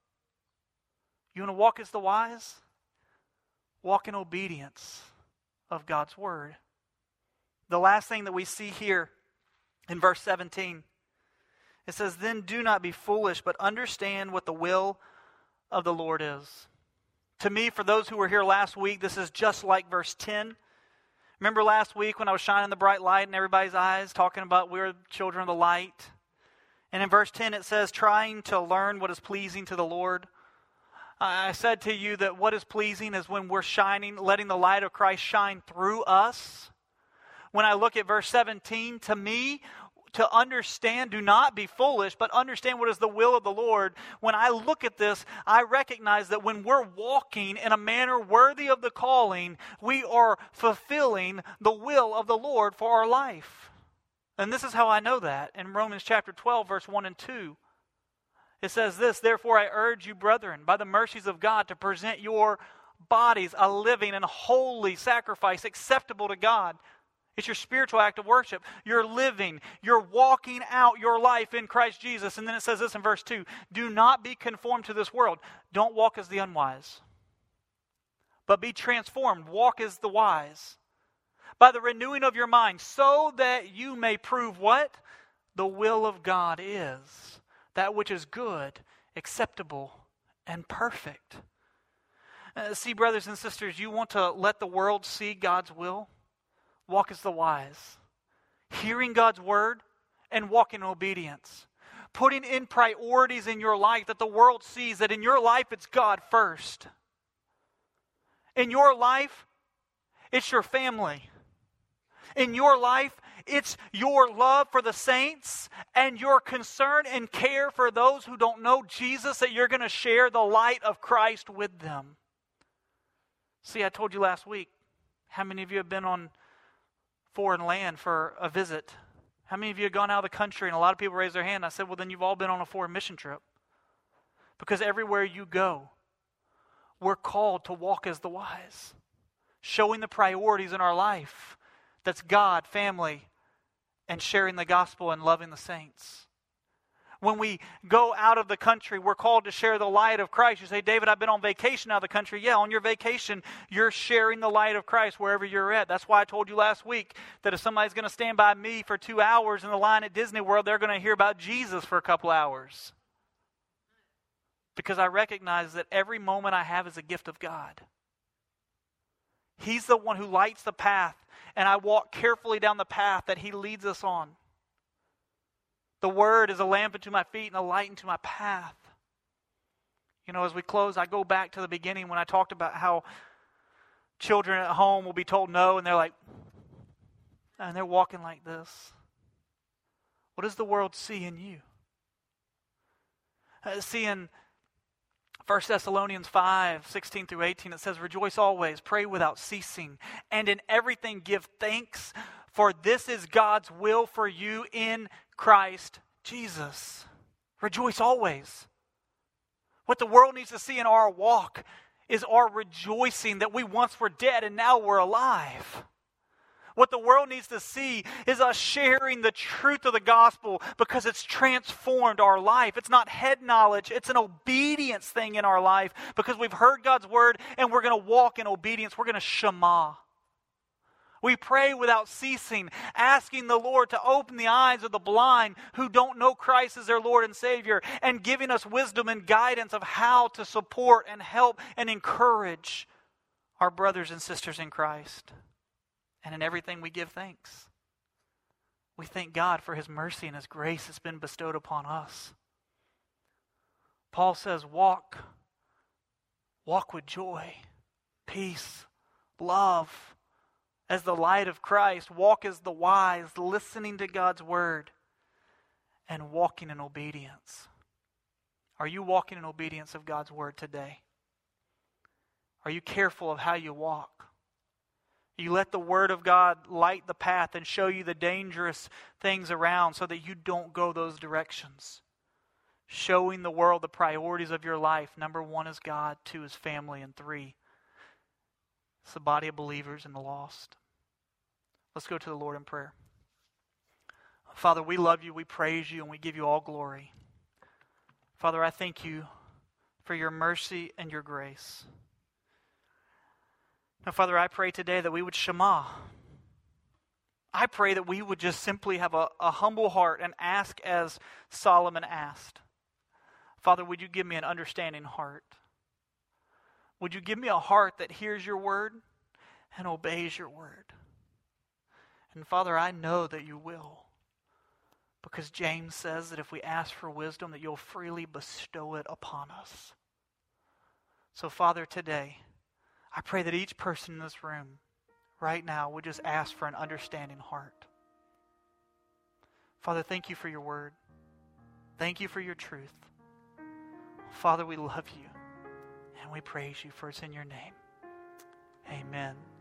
You want to walk as the wise? Walk in obedience of God's Word. The last thing that we see here in verse seventeen, it says, then do not be foolish, but understand what the will of the Lord is. To me, for those who were here last week, this is just like verse ten. Remember last week when I was shining the bright light in everybody's eyes, talking about we're children of the light? And in verse ten it says, trying to learn what is pleasing to the Lord. I said to you that what is pleasing is when we're shining, letting the light of Christ shine through us. When I look at verse seventeen, to me, to understand, do not be foolish, but understand what is the will of the Lord. When I look at this, I recognize that when we're walking in a manner worthy of the calling, we are fulfilling the will of the Lord for our life. And this is how I know that. In Romans chapter twelve, verse one and two, it says this, therefore I urge you, brethren, by the mercies of God, to present your bodies a living and holy sacrifice acceptable to God. It's your spiritual act of worship. You're living, you're walking out your life in Christ Jesus. And then it says this in verse two, do not be conformed to this world. Don't walk as the unwise, but be transformed. Walk as the wise. By the renewing of your mind, so that you may prove what? The will of God is. That which is good, acceptable, and perfect. Uh, see, brothers and sisters, you want to let the world see God's will? Walk as the wise. Hearing God's word and walk in obedience. Putting in priorities in your life that the world sees that in your life it's God first. In your life, it's your family. In your life, it's your love for the saints and your concern and care for those who don't know Jesus, that you're going to share the light of Christ with them. See, I told you last week, how many of you have been on foreign land for a visit? How many of you have gone out of the country? And a lot of people raised their hand. I said, well, then you've all been on a foreign mission trip. Because everywhere you go, we're called to walk as the wise, showing the priorities in our life. That's God, family, and sharing the gospel and loving the saints. When we go out of the country, we're called to share the light of Christ. You say, David, I've been on vacation out of the country. Yeah, on your vacation, you're sharing the light of Christ wherever you're at. That's why I told you last week that if somebody's going to stand by me for two hours in the line at Disney World, they're going to hear about Jesus for a couple hours. Because I recognize that every moment I have is a gift of God. He's the one who lights the path, and I walk carefully down the path that He leads us on. The Word is a lamp unto my feet and a light unto my path. You know, as we close, I go back to the beginning when I talked about how children at home will be told no, and they're like, and they're walking like this. What does the world see in you? Uh, see, in First Thessalonians five, sixteen through eighteen, it says, "Rejoice always, pray without ceasing, and in everything give thanks, for this is God's will for you in Christ Jesus." Rejoice always. What the world needs to see in our walk is our rejoicing that we once were dead and now we're alive. What the world needs to see is us sharing the truth of the gospel because it's transformed our life. It's not head knowledge, it's an obedience thing in our life because we've heard God's word and we're going to walk in obedience. We're going to shema. We pray without ceasing, asking the Lord to open the eyes of the blind who don't know Christ as their Lord and Savior, and giving us wisdom and guidance of how to support and help and encourage our brothers and sisters in Christ. And in everything we give thanks. We thank God for His mercy and His grace that's been bestowed upon us. Paul says, walk, walk with joy, peace, love, as the light of Christ. Walk as the wise, listening to God's word and walking in obedience. Are you walking in obedience of God's word today? Are you careful of how you walk? You let the Word of God light the path and show you the dangerous things around so that you don't go those directions. Showing the world the priorities of your life. Number one is God, two is family, and three, it's the body of believers and the lost. Let's go to the Lord in prayer. Father, we love you, we praise you, and we give you all glory. Father, I thank you for your mercy and your grace. Now, Father, I pray today that we would shema. I pray that we would just simply have a, a humble heart and ask as Solomon asked. Father, would you give me an understanding heart? Would you give me a heart that hears your word and obeys your word? And Father, I know that you will. Because James says that if we ask for wisdom, that you'll freely bestow it upon us. So Father, today, I pray that each person in this room right now would just ask for an understanding heart. Father, thank you for your word. Thank you for your truth. Father, we love you and we praise you, for it's in your name. Amen.